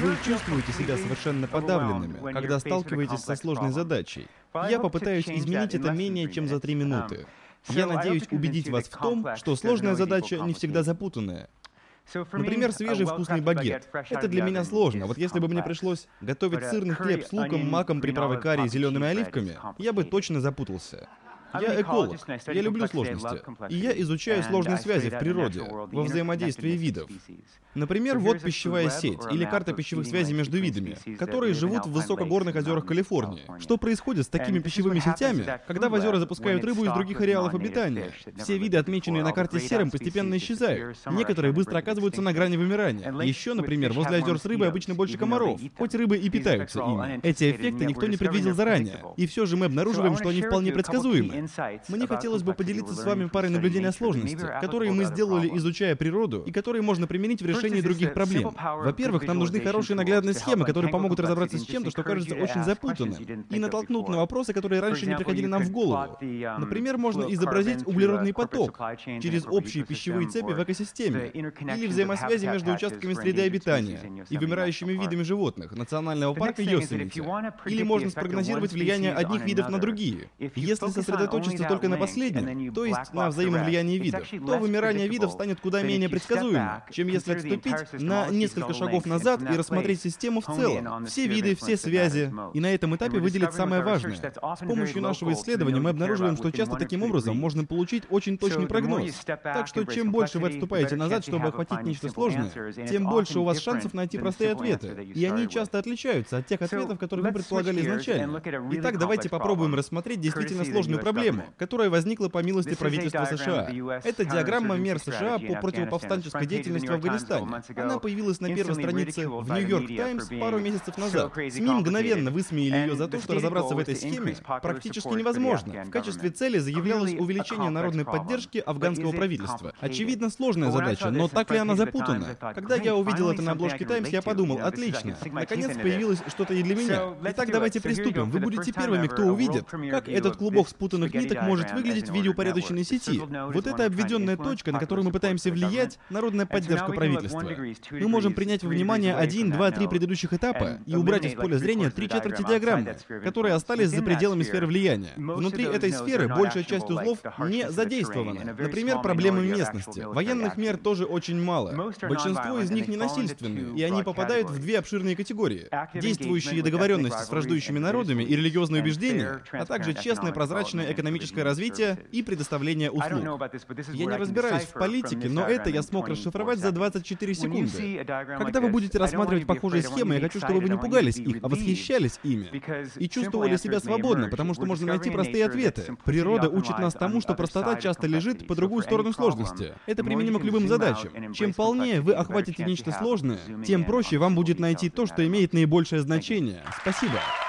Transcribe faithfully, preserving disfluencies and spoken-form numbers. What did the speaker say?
Вы чувствуете себя совершенно подавленными, когда сталкиваетесь со сложной задачей. Я попытаюсь изменить это менее чем за три минуты. Я надеюсь убедить вас в том, что сложная задача не всегда запутанная. Например, свежий вкусный багет. Это для меня сложно. Вот если бы мне пришлось готовить сырный хлеб с луком, маком, приправой карри и зелеными оливками, я бы точно запутался. Я эколог, я люблю сложности, и я изучаю сложные связи в природе, во взаимодействии видов. Например, вот пищевая сеть, или карта пищевых связей между видами, которые живут в высокогорных озерах Калифорнии. Что происходит с такими пищевыми сетями, когда в озера запускают рыбу из других ареалов обитания? Все виды, отмеченные на карте серым, постепенно исчезают. Некоторые быстро оказываются на грани вымирания. Еще, например, возле озер с рыбой обычно больше комаров, хоть рыбы и питаются ими. Эти эффекты никто не предвидел заранее, и все же мы обнаруживаем, что они вполне предсказуемы. Мне хотелось бы поделиться с вами парой наблюдений о сложности, которые мы сделали, изучая природу, и которые можно применить в решении других проблем. Во-первых, нам нужны хорошие наглядные схемы, которые помогут разобраться с чем-то, что кажется очень запутанным, и натолкнут на вопросы, которые раньше не приходили нам в голову. Например, можно изобразить углеродный поток через общие пищевые цепи в экосистеме, или взаимосвязи между участками среды обитания и вымирающими видами животных национального парка Йосемити. Или можно спрогнозировать влияние одних видов на другие. Если сосредоточиться только на последнем, то есть на взаимовлиянии видов, то вымирание видов станет куда менее предсказуемым, чем если отступить на несколько шагов назад и рассмотреть систему в целом, все виды, все связи, и на этом этапе выделить самое важное. С помощью нашего исследования мы обнаруживаем, что часто таким образом можно получить очень точный прогноз. Так что чем больше вы отступаете назад, чтобы охватить нечто сложное, тем больше у вас шансов найти простые ответы. И они часто отличаются от тех ответов, которые вы предполагали изначально. Итак, давайте попробуем рассмотреть действительно сложную проблему, которая возникла по милости правительства США. Это диаграмма мер США по противоповстанческой деятельности в Афганистане. Она появилась на первой странице в Нью-Йорк Таймс пару месяцев назад. СМИ мгновенно высмеяли ее за то, что разобраться в этой схеме практически невозможно. В качестве цели заявлялось увеличение народной поддержки афганского правительства. Очевидно, сложная задача, но так ли она запутана? Когда я увидел это на обложке Таймс, я подумал, отлично, наконец появилось что-то и для меня. Итак, давайте приступим. Вы будете первыми, кто увидит, как этот клубок спутанных ниток может выглядеть в виде упорядоченной сети. Вот это обведенная точка, на которую мы пытаемся влиять, народная поддержка правительства. Мы можем принять во внимание один, два, три предыдущих этапа и убрать из поля зрения три четверти диаграммы, которые остались за пределами сферы влияния. Внутри этой сферы большая часть узлов не задействована. Например, проблемы местности. Военных мер тоже очень мало. Большинство из них ненасильственные, и они попадают в две обширные категории: действующие договоренности с враждующими народами и религиозные убеждения, а также честное, прозрачное экономическое развитие и предоставление услуг. Я не разбираюсь в политике, но это я смог расшифровать за двадцать четыре секунды. Когда вы будете рассматривать похожие схемы, я хочу, чтобы вы не пугались их, а восхищались ими. И чувствовали себя свободно, потому что можно найти простые ответы. Природа учит нас тому, что простота часто лежит по другую сторону сложности. Это применимо к любым задачам. Чем полнее вы охватите нечто сложное, тем проще вам будет найти то, что имеет наибольшее значение. Спасибо.